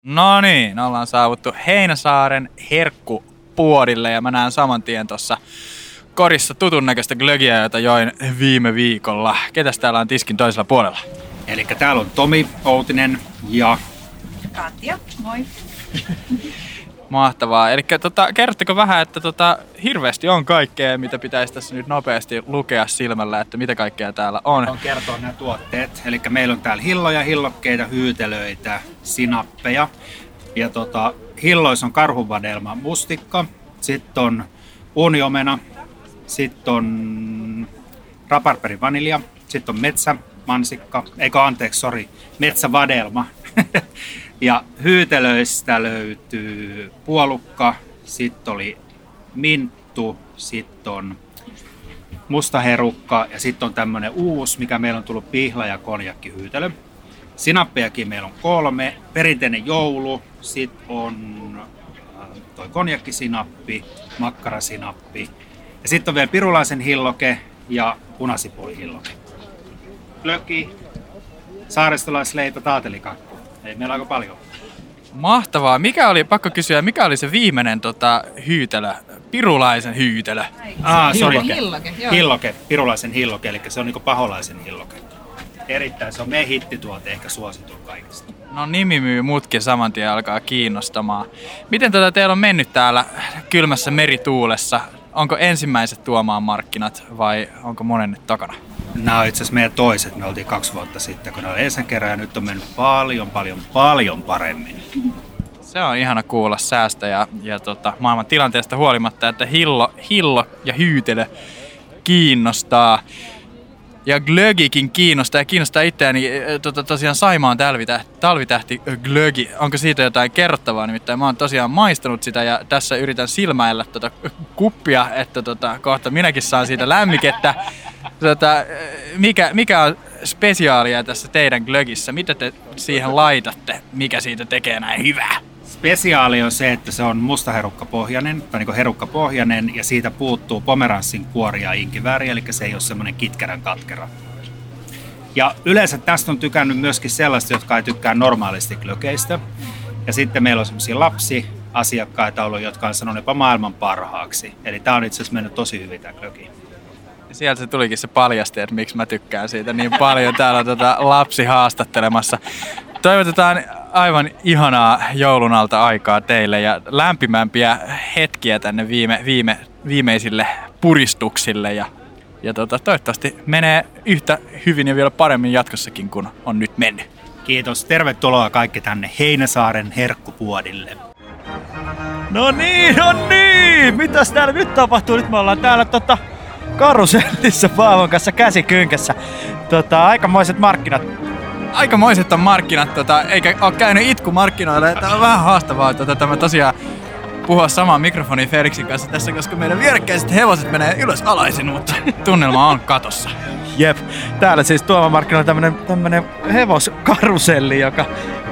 No niin, ollaan saavuttu Heinäsaaren herkkupuodille ja mä näen saman tien tuossa korissa tutun näköistä glögiä, jota join viime viikolla. Ketäs täällä on tiskin toisella puolella? Eli täällä on Tomi Outinen ja Katja, moi. Mahtavaa. Eli kerrotteko vähän, että hirveästi on kaikkea, mitä pitäisi tässä nyt nopeasti lukea silmällä, että mitä kaikkea täällä on. On kertoa nämä tuotteet. Eli meillä on täällä hilloja, hillokkeita, hyytelöitä, sinappeja. Ja hilloissa on karhunvadelma mustikka, sitten on uuniomena, sitten on raparperi vanilja, sitten on metsämansikka, metsävadelma. Ja hyytelöistä löytyy puolukka, sitten oli minttu, sitten on mustaherukka ja sitten on tämmönen uusi, mikä meillä on tullut pihla- ja konjakkihyytelö. Sinappejakin meillä on 3, perinteinen joulu, sitten on toi konjakkisinappi, makkarasinappi ja sitten on vielä pirulaisen hilloke ja punasipulihilloke. Glögi, saaristolaisleipä, taatelikakku. Ei meillä aika paljon. Mahtavaa. Pakko kysyä, mikä oli se viimeinen hyytelö? Pirulaisen hyytelö. Hilloke, pirulaisen hilloke, eli se on niinku paholaisen hilloke. Erittäin, se on meidän hittituote, ehkä suosituin kaikista. No nimi myy mutkin saman tien alkaa kiinnostamaan. Miten teillä on mennyt täällä kylmässä merituulessa? Onko ensimmäiset tuomaan markkinat vai onko monen nyt takana? Nämä on itse asiassa meidän toiset. Me oltiin 2 vuotta sitten, kun ne oli ensin kerran ja nyt on mennyt paljon paremmin. Se on ihana kuulla säästä ja maailman tilanteesta huolimatta, että hillo ja hyytelö kiinnostaa. Ja glögikin kiinnostaa itseäni. Tosiaan Saimaan talvitähti glögi. Onko siitä jotain kerrottavaa? Nimittäin mä oon tosiaan maistanut sitä ja tässä yritän silmäillä kuppia, että kohta minäkin saan siitä lämmikettä. Mikä on spesiaalia tässä teidän glögissä? Mitä te siihen laitatte? Mikä siitä tekee näin hyvää? Spesiaali on se, että se on mustaherukkapohjainen, tai niin herukkapohjainen, ja siitä puuttuu pomeranssin kuori ja inkivääri, eli se ei ole semmoinen kitkerän katkera. Ja yleensä tästä on tykännyt myöskin sellaista, jotka ei tykkää normaalisti glögeistä. Ja sitten meillä on semmoisia lapsiasiakkaita ollut, jotka on sanonut jopa maailman parhaaksi. Eli tää on itse asiassa mennyt tosi hyvin tää glögi. Sieltä se tulikin se paljasti, että miksi mä tykkään siitä niin paljon. Täällä on lapsi haastattelemassa. Toivotetaan aivan ihanaa joulun alta aikaa teille ja lämpimämpiä hetkiä tänne viimeisille puristuksille. Ja toivottavasti menee yhtä hyvin ja vielä paremmin jatkossakin kuin on nyt mennyt. Kiitos. Tervetuloa kaikki tänne Heinäsaaren herkkupuodille. No niin. Mitäs täällä nyt tapahtuu? Nyt me ollaan täällä karusellissa Paavon kanssa käsikynkässä. Aikamoiset markkinat. Aikamoiset on markkinat, eikä ole käynyt itkumarkkinoille. Tämä on vähän haastavaa tämä tosiaan puhua samaan mikrofoniin Felixin kanssa tässä, koska meidän vierekkäiset hevoset menee ylös alaisin, mutta tunnelma on katossa. Jep, täällä siis Tuomamarkkinoilla tämmönen hevoskaruselli, joka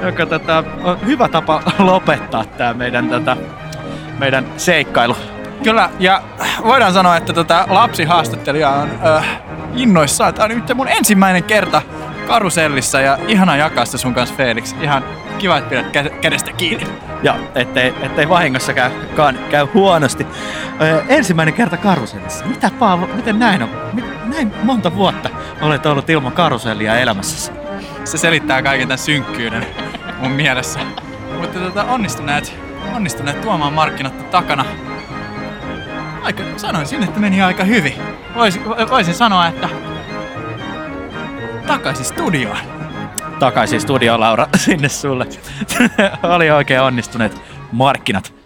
on hyvä tapa lopettaa tää meidän seikkailu. Kyllä, ja voidaan sanoa, että lapsihaastattelija on innoissaan. Tämä on nyt mun ensimmäinen kerta karusellissa ja ihana jakaa sitä sun kanssa, Felix. Ihan kiva, että pidät kädestä kiinni. Ja ettei vahingossa käy huonosti. Ensimmäinen kerta karusellissa. Mitä Paavo, miten näin on? Näin monta vuotta olet ollut ilman karusellia elämässäsi. Se selittää kaiken tämän synkkyyden mun mielessä. Mutta onnistuneet tuomaan markkinat takana. Sanoisin, että meni aika hyvin. Voisin sanoa, että takaisin studioon. Takaisin studioon, Laura, sinne sulle. Oli oikein onnistuneet markkinat.